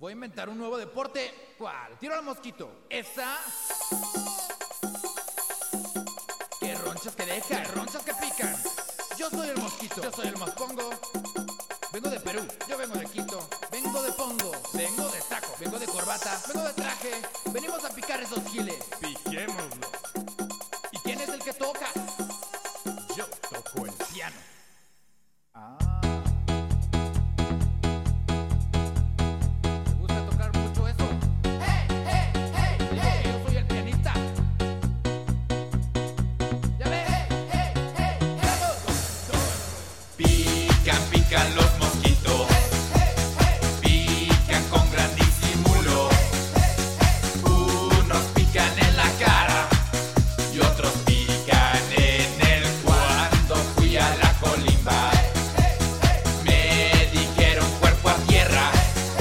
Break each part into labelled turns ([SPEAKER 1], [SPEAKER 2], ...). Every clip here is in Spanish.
[SPEAKER 1] Voy a inventar un nuevo deporte. ¿Cuál? Tiro al mosquito. Esa. Que ronchas que dejan, ronchas que pican. Yo soy el mosquito, yo soy el mospongo. Vengo de Perú, yo vengo de Quito. Vengo de pongo, vengo de saco. Vengo de corbata, vengo de traje. Venimos a picar esos giles.
[SPEAKER 2] Piquémoslo.
[SPEAKER 1] ¿Y quién es el que toca?
[SPEAKER 2] Yo toco el piano.
[SPEAKER 1] ¿Te gusta tocar mucho eso? ¡Hey, hey, hey, hey! Yo soy el pianista. ¿Ya ves? ¡Hey, hey, hey, hey!
[SPEAKER 3] Pican, pican los mosquitos. Pican con gran disimulo. Unos pican en la cara y otros pican en el cuando fui a la colimba. Me dijeron cuerpo a tierra.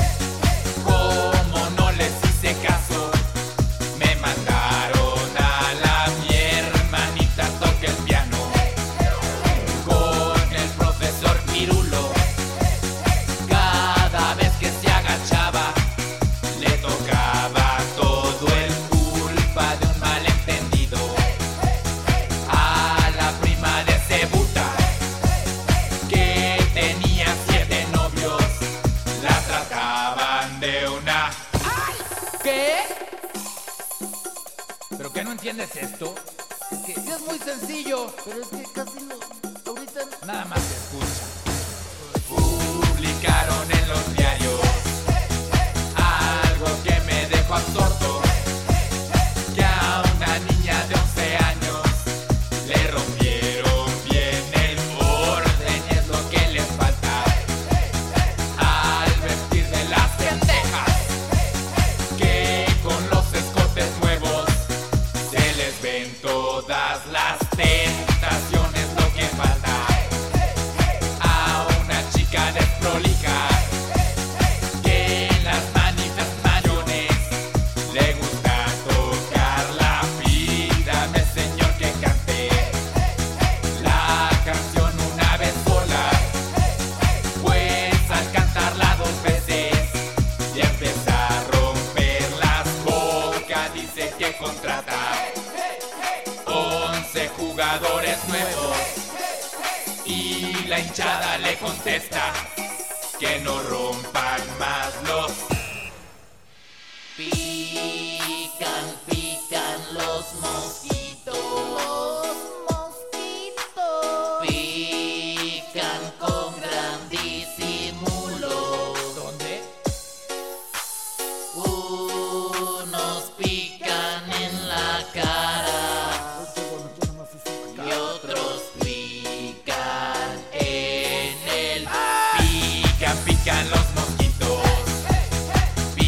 [SPEAKER 3] Como no les hice caso, me mandaron a la mi hermanita toque el piano con el profesor Pirulo. Cada vez que se agachaba le tocaba todo el culpa de un malentendido. A la prima de Cebuta, que tenía 7 novios, la trataban de una.
[SPEAKER 1] ¿Qué? ¿Pero qué no entiendes esto? Es que sí es muy sencillo, pero es que casi no. Ahorita nada más se escucha.
[SPEAKER 3] Publicaron en los diarios algo que me dejó absorto, que a una niña de 11 años le rompieron bien el orden y es lo que les falta al vestir de las pendejas, que con los escotes nuevos se les ven todas las tentaciones. Lo que falta a una chica desprolija que en las manifestaciones le gusta tocar la pídame señor que cante la canción una vez sola, pues al cantarla 2 veces y empieza a romper las bocas, dice que contrata 11 jugadores nuevos y la hinchada le contesta: